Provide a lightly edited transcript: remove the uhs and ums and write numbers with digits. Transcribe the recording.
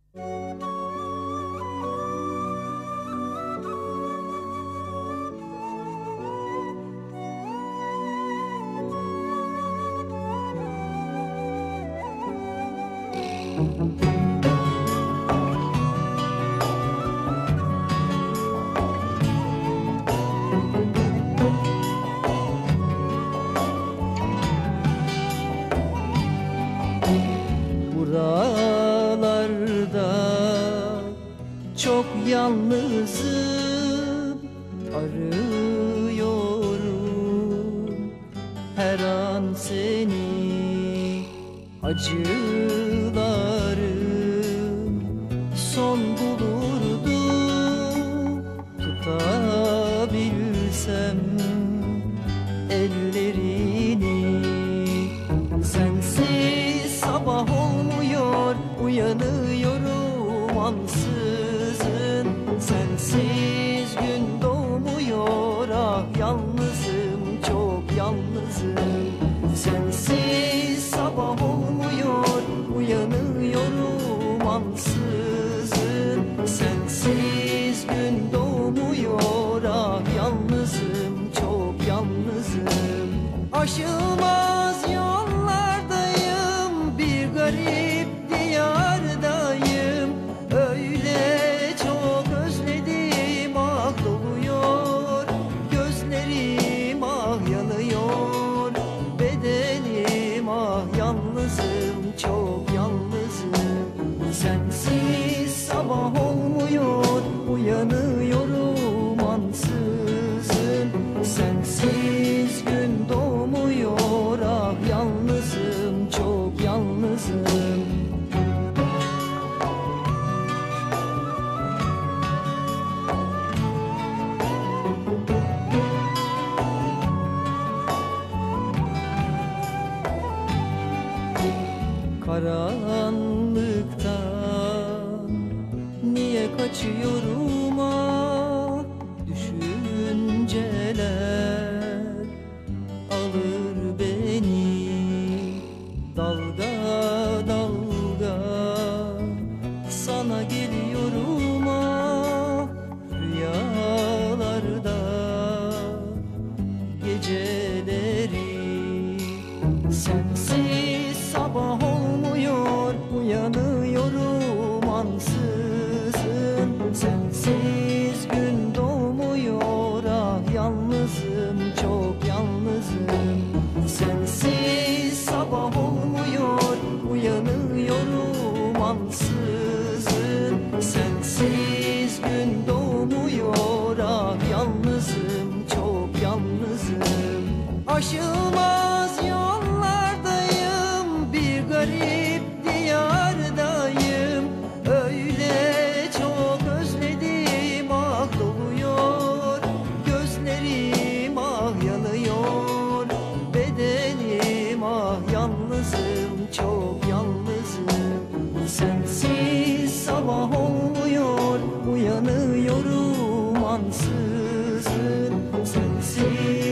Buralarda çok yalnızım, arıyorum her an seni. Acılarım son bulurdu, tutabilsem ellerini. Sensiz sabah olmuyor, uyanıyorum ansızın. Sensiz gün doğmuyor, ah yalnızım, çok yalnızım. Sensiz sabah olmuyor, uyanıyorum ansızın. Sensiz gün doğmuyor, ah yalnızım, çok yalnızım. Aşılmaz yollardayım, bir garip diyardayım. Öyle çok özledim, ah doluyor gözlerim, ah yanıyor bedenim, ah yalnızım, çok yalnızım. Sensiz sabah olmuyor, uyanıyorum ansızın. Sensiz gün doğmuyor, ah yalnızım, çok yalnızım. Karanlıktan niye kaçıyorum, ah düşünceler alır beni dalga dalga. Sana geliyorum, ah rüyalarda geceleri. Sensiz sabah olmuyor, uyanıyorum ansızın. Sensiz gün doğmuyor, ah yalnızım, çok yalnızım. Sensiz sabah olmuyor, uyanıyorum ansızın. Sensiz gün doğmuyor, ah yalnızım, çok yalnızım. Aşılmaz yollardayım, bir garip diyardayım. Öyle çok özledim, ah doluyor gözlerim, ah yanıyor bedenim, ah yalnızım, çok yalnızım. Sensiz sabah olmuyor, uyanıyorum ansızın. Sensiz